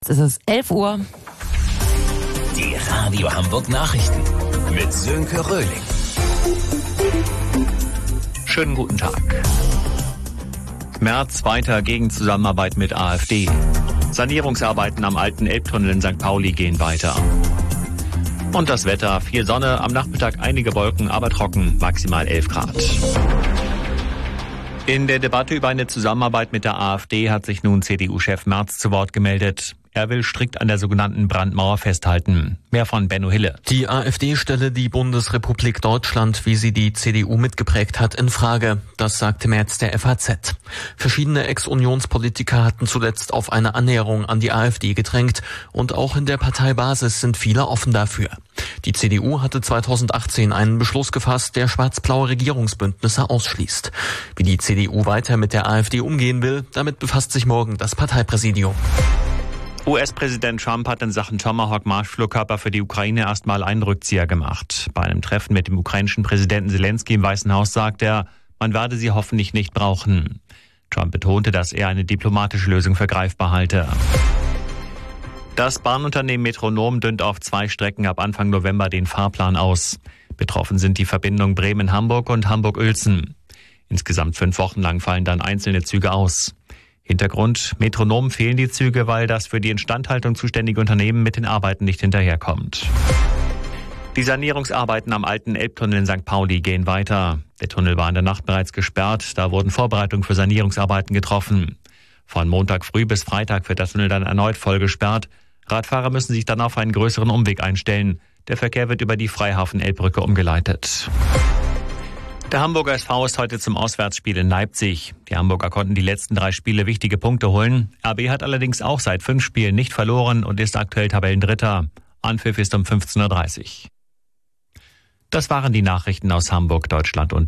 Es ist 11 Uhr. Die Radio Hamburg Nachrichten mit Sönke Röhling. Schönen guten Tag. Merz weiter gegen Zusammenarbeit mit AfD. Sanierungsarbeiten am alten Elbtunnel in St. Pauli gehen weiter. Und das Wetter, viel Sonne, am Nachmittag einige Wolken, aber trocken, maximal 11 Grad. In der Debatte über eine Zusammenarbeit mit der AfD hat sich nun CDU-Chef Merz zu Wort gemeldet. Er will strikt an der sogenannten Brandmauer festhalten. Mehr von Benno Hille. Die AfD stelle die Bundesrepublik Deutschland, wie sie die CDU mitgeprägt hat, in Frage. Das sagte Merz der FAZ. Verschiedene Ex-Unionspolitiker hatten zuletzt auf eine Annäherung an die AfD gedrängt. Und auch in der Parteibasis sind viele offen dafür. Die CDU hatte 2018 einen Beschluss gefasst, der schwarz-blaue Regierungsbündnisse ausschließt. Wie die CDU weiter mit der AfD umgehen will, damit befasst sich morgen das Parteipräsidium. US-Präsident Trump hat in Sachen Tomahawk-Marschflugkörper für die Ukraine erstmal einen Rückzieher gemacht. Bei einem Treffen mit dem ukrainischen Präsidenten Zelensky im Weißen Haus sagt er, man werde sie hoffentlich nicht brauchen. Trump betonte, dass er eine diplomatische Lösung für greifbar halte. Das Bahnunternehmen Metronom dünnt auf 2 Strecken ab Anfang November den Fahrplan aus. Betroffen sind die Verbindungen Bremen-Hamburg und Hamburg-Uelzen. Insgesamt 5 Wochen lang fallen dann einzelne Züge aus. Hintergrund: Metronom fehlen die Züge, weil das für die Instandhaltung zuständige Unternehmen mit den Arbeiten nicht hinterherkommt. Die Sanierungsarbeiten am alten Elbtunnel in St. Pauli gehen weiter. Der Tunnel war in der Nacht bereits gesperrt, da wurden Vorbereitungen für Sanierungsarbeiten getroffen. Von Montag früh bis Freitag wird der Tunnel dann erneut voll gesperrt. Radfahrer müssen sich dann auf einen größeren Umweg einstellen. Der Verkehr wird über die Freihafen-Elbbrücke umgeleitet. Der Hamburger SV ist heute zum Auswärtsspiel in Leipzig. Die Hamburger konnten die letzten 3 Spiele wichtige Punkte holen. RB hat allerdings auch seit 5 Spielen nicht verloren und ist aktuell Tabellendritter. Anpfiff ist um 15:30 Uhr. Das waren die Nachrichten aus Hamburg, Deutschland und